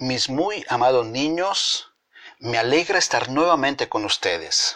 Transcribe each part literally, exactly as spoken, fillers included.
Mis muy amados niños, me alegra estar nuevamente con ustedes.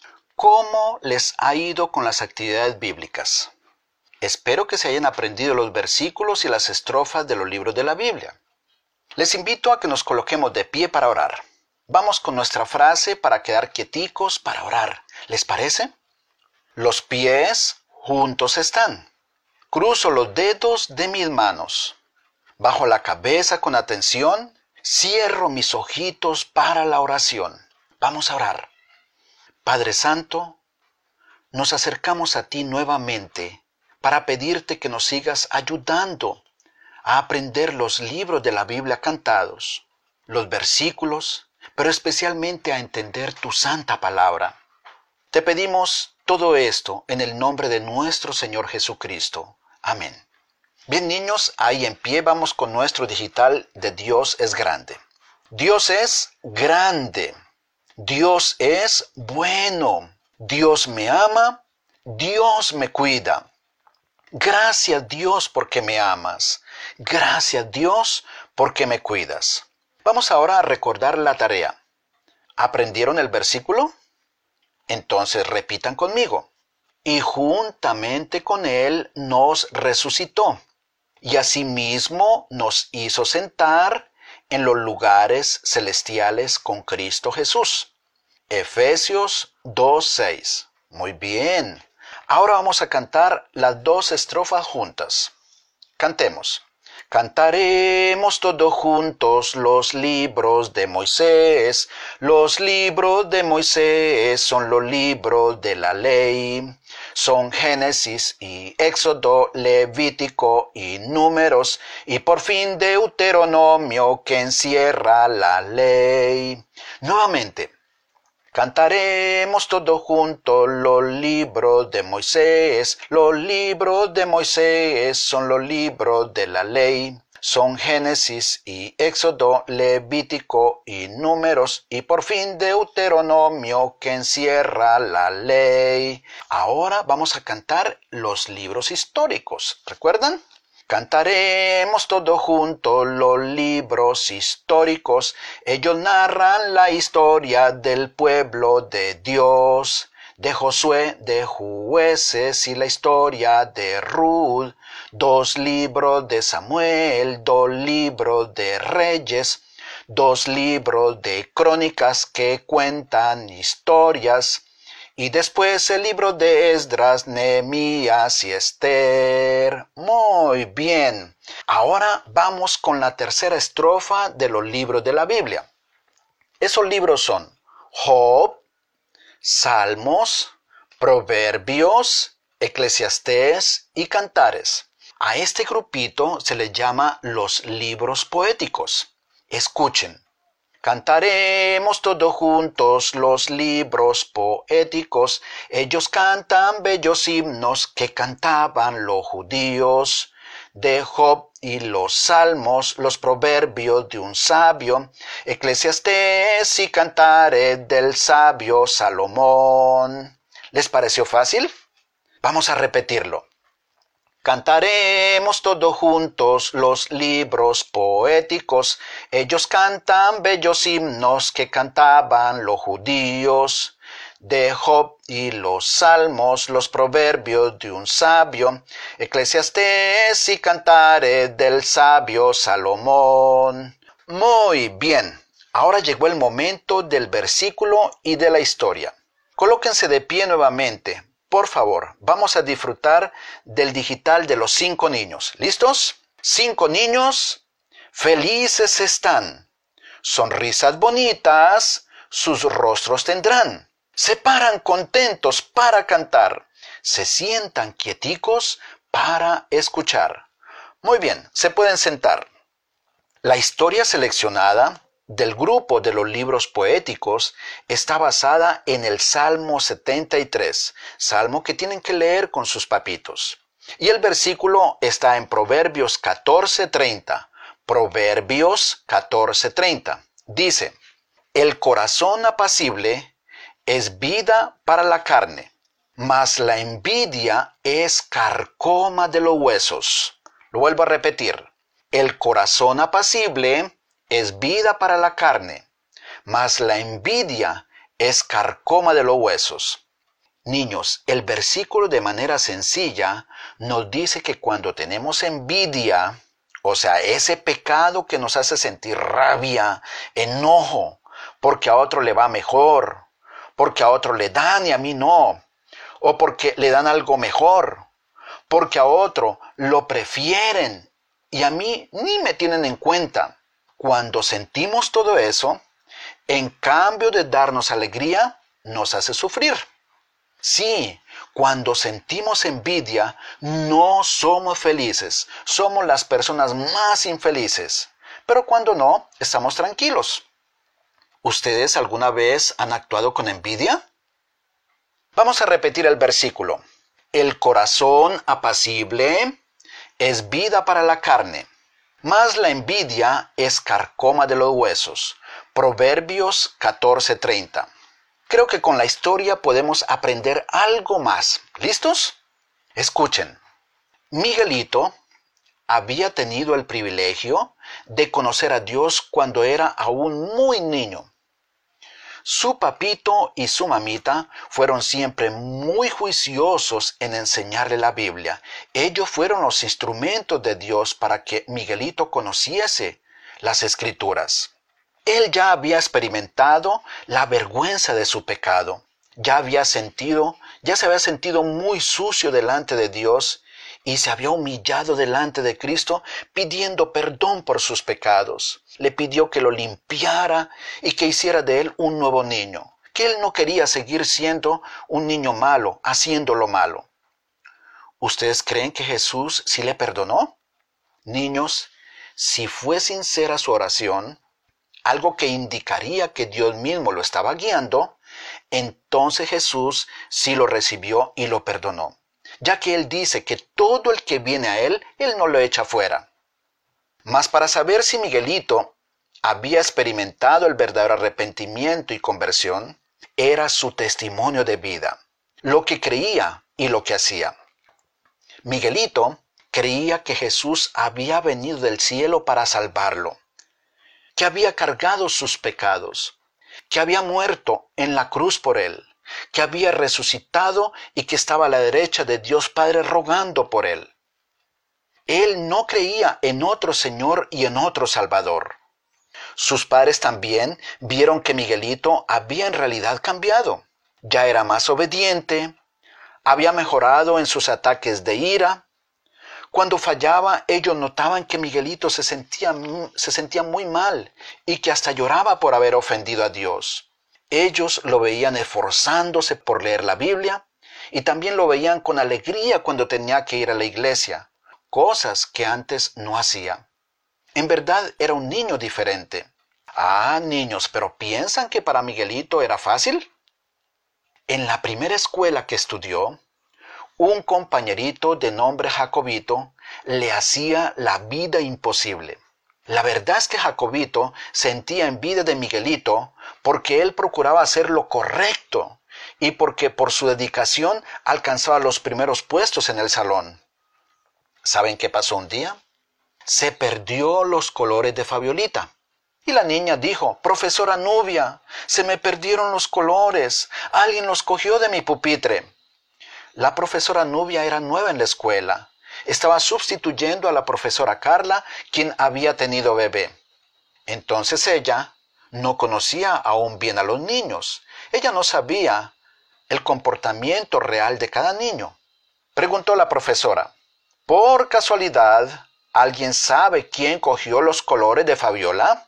¿Cómo les ha ido con las actividades bíblicas? Espero que se hayan aprendido los versículos y las estrofas de los libros de la Biblia. Les invito a que nos coloquemos de pie para orar. Vamos con nuestra frase para quedar quieticos para orar. ¿Les parece? Los pies juntos están. Cruzo los dedos de mis manos. Bajo la cabeza con atención. Cierro mis ojitos para la oración. Vamos a orar. Padre Santo, nos acercamos a ti nuevamente para pedirte que nos sigas ayudando a aprender los libros de la Biblia cantados, los versículos, pero especialmente a entender tu santa palabra. Te pedimos todo esto en el nombre de nuestro Señor Jesucristo. Amén. Bien, niños, ahí en pie vamos con nuestro digital de Dios es grande. Dios es grande. Dios es bueno. Dios me ama. Dios me cuida. Gracias, Dios, porque me amas. Gracias, Dios, porque me cuidas. Vamos ahora a recordar la tarea. ¿Aprendieron el versículo? Entonces repitan conmigo. Y juntamente con él nos resucitó. Y asimismo nos hizo sentar en los lugares celestiales con Cristo Jesús. Efesios dos seis. Muy bien. Ahora vamos a cantar las dos estrofas juntas. Cantemos. Cantaremos todos juntos los libros de Moisés. Los libros de Moisés son los libros de la ley. Son Génesis y Éxodo, Levítico y Números, y por fin Deuteronomio que encierra la ley. Nuevamente. Cantaremos todos juntos los libros de Moisés. Los libros de Moisés son los libros de la ley. Son Génesis y Éxodo, Levítico y Números, y por fin Deuteronomio que encierra la ley. Ahora vamos a cantar los libros históricos. ¿Recuerdan? Cantaremos todos juntos los libros históricos. Ellos narran la historia del pueblo de Dios, de Josué, de Jueces y la historia de Ruth. Dos libros de Samuel, dos libros de Reyes, dos libros de Crónicas que cuentan historias. Y después el libro de Esdras, Nehemías y Esther. Muy bien. Ahora vamos con la tercera estrofa de los libros de la Biblia. Esos libros son Job, Salmos, Proverbios, Eclesiastés y Cantares. A este grupito se le llama los libros poéticos. Escuchen. Cantaremos todos juntos los libros poéticos. Ellos cantan bellos himnos que cantaban los judíos. De Job y los salmos, los proverbios de un sabio. Eclesiastés y Cantares del sabio Salomón. ¿Les pareció fácil? Vamos a repetirlo. Cantaremos todos juntos los libros poéticos. Ellos cantan bellos himnos que cantaban los judíos. De Job y los salmos, los proverbios de un sabio. Eclesiastés y Cantares del sabio Salomón. Muy bien. Ahora llegó el momento del versículo y de la historia. Colóquense de pie nuevamente. Por favor, vamos a disfrutar del digital de los cinco niños. ¿Listos? Cinco niños felices están. Sonrisas bonitas sus rostros tendrán. Se paran contentos para cantar. Se sientan quieticos para escuchar. Muy bien, se pueden sentar. La historia seleccionada del grupo de los libros poéticos está basada en el Salmo setenta y tres, salmo que tienen que leer con sus papitos. Y el versículo está en Proverbios catorce treinta. Proverbios catorce treinta. Dice, el corazón apacible es vida para la carne, mas la envidia es carcoma de los huesos. Lo vuelvo a repetir. El corazón apacible es vida para la carne, mas la envidia es carcoma de los huesos. Niños, el versículo de manera sencilla nos dice que cuando tenemos envidia, o sea, ese pecado que nos hace sentir rabia, enojo, porque a otro le va mejor, porque a otro le dan y a mí no, o porque le dan algo mejor, porque a otro lo prefieren y a mí ni me tienen en cuenta. Cuando sentimos todo eso, en cambio de darnos alegría, nos hace sufrir. Sí, cuando sentimos envidia, no somos felices, somos las personas más infelices. Pero cuando no, estamos tranquilos. ¿Ustedes alguna vez han actuado con envidia? Vamos a repetir el versículo. El corazón apacible es vida para la carne, mas la envidia es carcoma de los huesos. Proverbios catorce treinta. Creo que con la historia podemos aprender algo más. ¿Listos? Escuchen. Miguelito había tenido el privilegio de conocer a Dios cuando era aún muy niño. Su papito y su mamita fueron siempre muy juiciosos en enseñarle la Biblia. Ellos fueron los instrumentos de Dios para que Miguelito conociese las Escrituras. Él ya había experimentado la vergüenza de su pecado. Ya había sentido, ya se había sentido muy sucio delante de Dios y se había humillado delante de Cristo pidiendo perdón por sus pecados. Le pidió que lo limpiara y que hiciera de él un nuevo niño, que él no quería seguir siendo un niño malo, haciendo lo malo. ¿Ustedes creen que Jesús sí le perdonó? Niños, si fue sincera su oración, algo que indicaría que Dios mismo lo estaba guiando, entonces Jesús sí lo recibió y lo perdonó, ya que Él dice que todo el que viene a Él, Él no lo echa fuera. Mas para saber si Miguelito había experimentado el verdadero arrepentimiento y conversión, era su testimonio de vida, lo que creía y lo que hacía. Miguelito creía que Jesús había venido del cielo para salvarlo, que había cargado sus pecados, que había muerto en la cruz por él, que había resucitado y que estaba a la derecha de Dios Padre rogando por él. Él no creía en otro Señor y en otro Salvador. Sus padres también vieron que Miguelito había en realidad cambiado. Ya era más obediente, había mejorado en sus ataques de ira. Cuando fallaba, ellos notaban que Miguelito se sentía, se sentía muy mal y que hasta lloraba por haber ofendido a Dios. Ellos lo veían esforzándose por leer la Biblia y también lo veían con alegría cuando tenía que ir a la iglesia, cosas que antes no hacía. En verdad era un niño diferente. Ah, niños, ¿pero piensan que para Miguelito era fácil? En la primera escuela que estudió, un compañerito de nombre Jacobito le hacía la vida imposible. La verdad es que Jacobito sentía envidia de Miguelito porque él procuraba hacer lo correcto y porque por su dedicación alcanzaba los primeros puestos en el salón. ¿Saben qué pasó un día? Se perdió los colores de Fabiolita. Y la niña dijo: «Profesora Nubia, se me perdieron los colores. Alguien los cogió de mi pupitre». La profesora Nubia era nueva en la escuela. Estaba sustituyendo a la profesora Carla, quien había tenido bebé. Entonces ella no conocía aún bien a los niños. Ella no sabía el comportamiento real de cada niño. Preguntó la profesora: «¿Por casualidad alguien sabe quién cogió los colores de Fabiola?»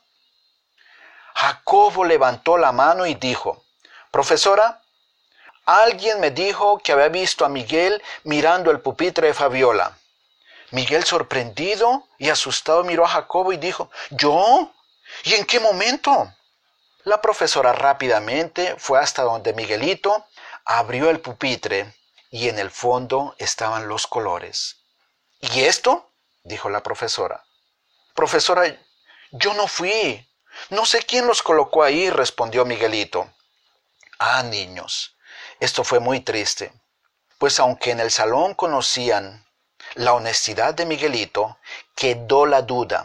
Jacobo levantó la mano y dijo: «Profesora, alguien me dijo que había visto a Miguel mirando el pupitre de Fabiola». Miguel, sorprendido y asustado, miró a Jacobo y dijo: «¿Yo? ¿Y en qué momento?» La profesora rápidamente fue hasta donde Miguelito, abrió el pupitre y en el fondo estaban los colores. «¿Y esto?», dijo la profesora. «Profesora, yo no fui. No sé quién los colocó ahí», respondió Miguelito. Ah, niños, esto fue muy triste, pues aunque en el salón conocían la honestidad de Miguelito, quedó la duda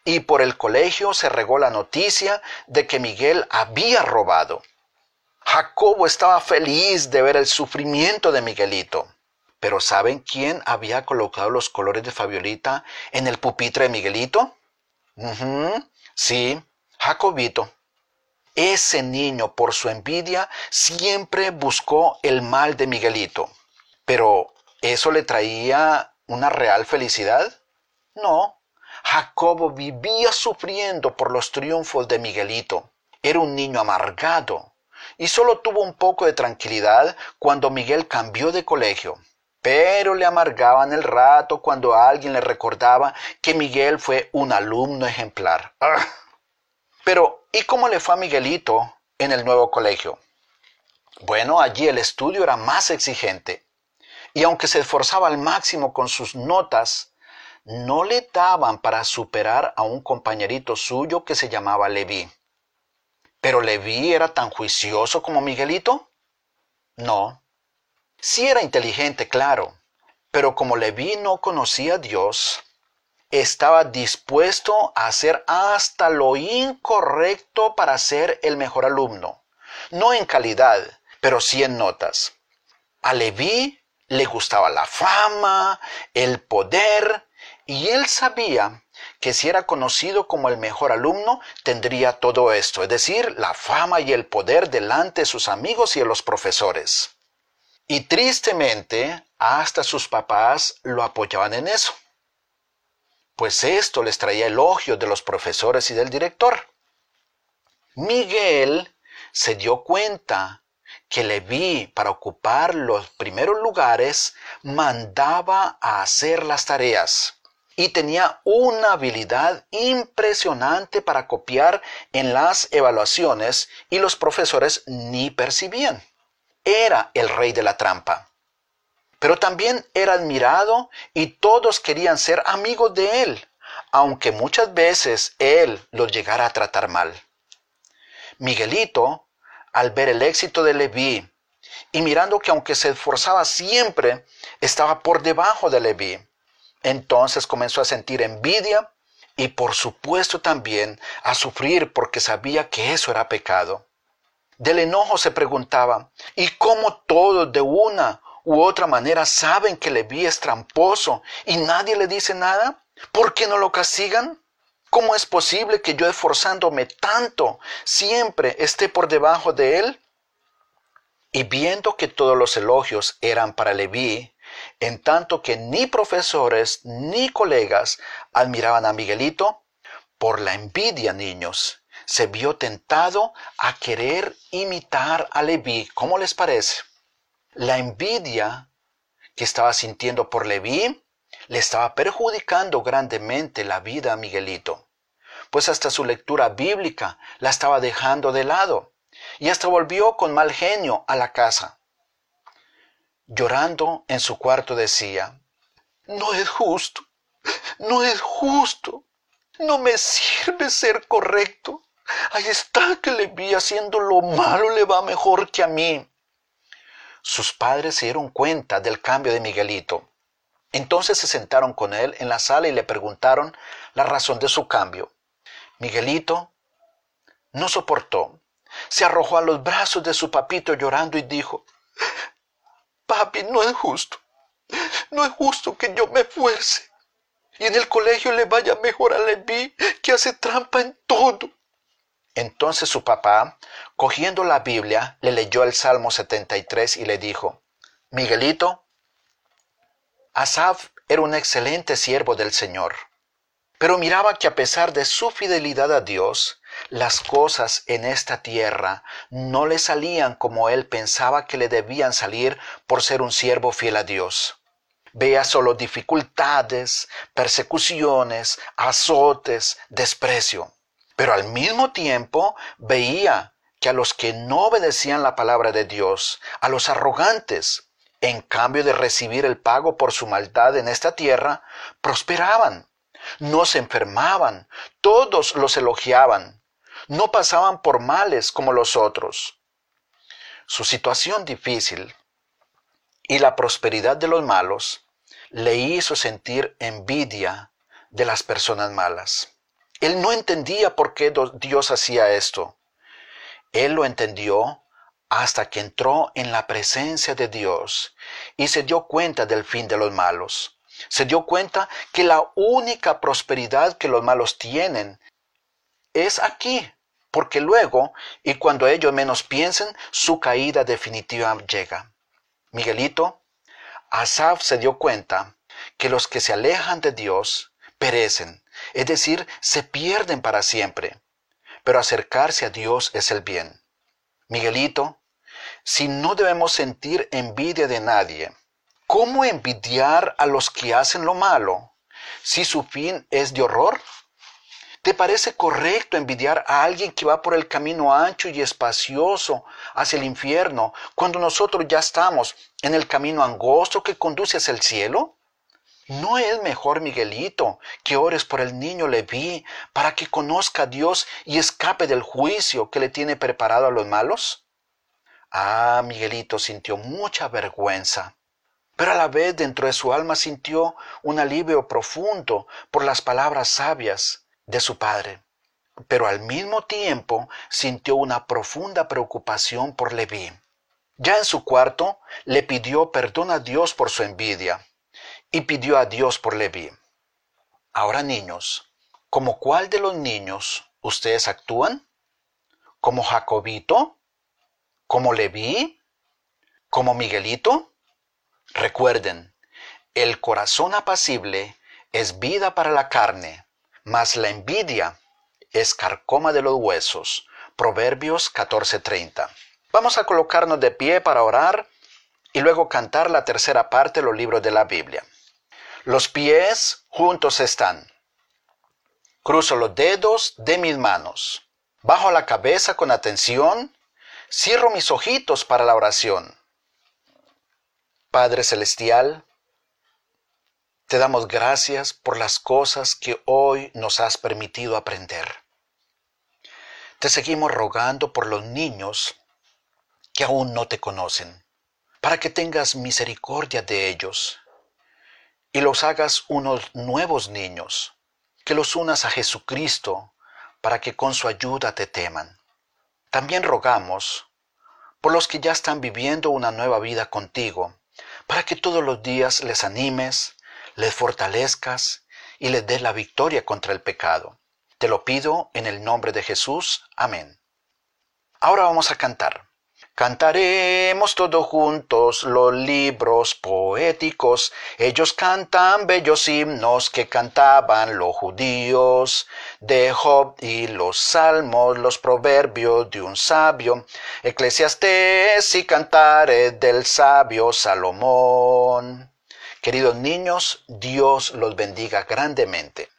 y por el colegio se regó la noticia de que Miguel había robado. Jacobo estaba feliz de ver el sufrimiento de Miguelito. Pero ¿saben quién había colocado los colores de Fabiolita en el pupitre de Miguelito? Uh-huh, sí, Jacobito. Ese niño, por su envidia, siempre buscó el mal de Miguelito. Pero, ¿eso le traía una real felicidad? No. Jacobo vivía sufriendo por los triunfos de Miguelito. Era un niño amargado y solo tuvo un poco de tranquilidad cuando Miguel cambió de colegio. Pero le amargaban el rato cuando alguien le recordaba que Miguel fue un alumno ejemplar. ¡Ugh! Pero, ¿y cómo le fue a Miguelito en el nuevo colegio? Bueno, allí el estudio era más exigente. Y aunque se esforzaba al máximo con sus notas, no le daban para superar a un compañerito suyo que se llamaba Leví. ¿Pero Leví era tan juicioso como Miguelito? No. Sí era inteligente, claro, pero como Leví no conocía a Dios, estaba dispuesto a hacer hasta lo incorrecto para ser el mejor alumno. No en calidad, pero sí en notas. A Leví le gustaba la fama, el poder, y él sabía que si era conocido como el mejor alumno, tendría todo esto, es decir, la fama y el poder delante de sus amigos y de los profesores. Y tristemente, hasta sus papás lo apoyaban en eso. Pues esto les traía elogios de los profesores y del director. Miguel se dio cuenta que Leví, para ocupar los primeros lugares, mandaba a hacer las tareas y tenía una habilidad impresionante para copiar en las evaluaciones y los profesores ni percibían. Era el rey de la trampa. Pero también era admirado y todos querían ser amigos de él, aunque muchas veces él los llegara a tratar mal. Miguelito, al ver el éxito de Leví y mirando que aunque se esforzaba siempre, estaba por debajo de Leví, entonces comenzó a sentir envidia y por supuesto también a sufrir porque sabía que eso era pecado. Del enojo se preguntaba, ¿y cómo todos de una u otra manera saben que Leví es tramposo y nadie le dice nada? ¿Por qué no lo castigan? ¿Cómo es posible que yo, esforzándome tanto, siempre esté por debajo de él? Y viendo que todos los elogios eran para Leví, en tanto que ni profesores ni colegas admiraban a Miguelito, por la envidia, niños, se vio tentado a querer imitar a Leví. ¿Cómo les parece? La envidia que estaba sintiendo por Leví le estaba perjudicando grandemente la vida a Miguelito, pues hasta su lectura bíblica la estaba dejando de lado y hasta volvió con mal genio a la casa. Llorando en su cuarto decía, no es justo, no es justo, no me sirve ser correcto. Ahí está que Leví haciendo lo malo le va mejor que a mí. Sus padres se dieron cuenta del cambio de Miguelito. Entonces se sentaron con él en la sala y le preguntaron la razón de su cambio. Miguelito no soportó. Se arrojó a los brazos de su papito llorando y dijo, papi, no es justo. No es justo que yo me esfuerce y en el colegio le vaya mejor a Leví, que hace trampa en todo. Entonces su papá, cogiendo la Biblia, le leyó el Salmo setenta y tres y le dijo, Miguelito, Asaf era un excelente siervo del Señor, pero miraba que a pesar de su fidelidad a Dios, las cosas en esta tierra no le salían como él pensaba que le debían salir por ser un siervo fiel a Dios. Veía solo dificultades, persecuciones, azotes, desprecio. Pero al mismo tiempo veía que a los que no obedecían la palabra de Dios, a los arrogantes, en cambio de recibir el pago por su maldad en esta tierra, prosperaban, no se enfermaban, todos los elogiaban, no pasaban por males como los otros. Su situación difícil y la prosperidad de los malos le hizo sentir envidia de las personas malas. Él no entendía por qué Dios hacía esto. Él lo entendió hasta que entró en la presencia de Dios y se dio cuenta del fin de los malos. Se dio cuenta que la única prosperidad que los malos tienen es aquí, porque luego, y cuando ellos menos piensen, su caída definitiva llega. Miguelito, Asaf se dio cuenta que los que se alejan de Dios perecen, es decir, se pierden para siempre. Pero acercarse a Dios es el bien. Miguelito, si no debemos sentir envidia de nadie, ¿cómo envidiar a los que hacen lo malo si su fin es de horror? ¿Te parece correcto envidiar a alguien que va por el camino ancho y espacioso hacia el infierno cuando nosotros ya estamos en el camino angosto que conduce hacia el cielo? ¿No es mejor, Miguelito, que ores por el niño Leví para que conozca a Dios y escape del juicio que le tiene preparado a los malos? Ah, Miguelito sintió mucha vergüenza, pero a la vez dentro de su alma sintió un alivio profundo por las palabras sabias de su padre. Pero al mismo tiempo sintió una profunda preocupación por Leví. Ya en su cuarto le pidió perdón a Dios por su envidia. Y pidió a Dios por Leví. Ahora, niños, ¿como cuál de los niños ustedes actúan? ¿Como Jacobito? ¿Como Leví? ¿Como Miguelito? Recuerden, el corazón apacible es vida para la carne, mas la envidia es carcoma de los huesos. Proverbios catorce treinta. Vamos a colocarnos de pie para orar y luego cantar la tercera parte de los libros de la Biblia. Los pies juntos están. Cruzo los dedos de mis manos. Bajo la cabeza con atención. Cierro mis ojitos para la oración. Padre Celestial, te damos gracias por las cosas que hoy nos has permitido aprender. Te seguimos rogando por los niños que aún no te conocen, para que tengas misericordia de ellos y los hagas unos nuevos niños, que los unas a Jesucristo para que con su ayuda te teman. También rogamos por los que ya están viviendo una nueva vida contigo, para que todos los días les animes, les fortalezcas y les des la victoria contra el pecado. Te lo pido en el nombre de Jesús. Amén. Ahora vamos a cantar. Cantaremos todos juntos los libros poéticos. Ellos cantan bellos himnos que cantaban los judíos. De Job y los salmos, los proverbios de un sabio. Eclesiastés y cantares del sabio Salomón. Queridos niños, Dios los bendiga grandemente.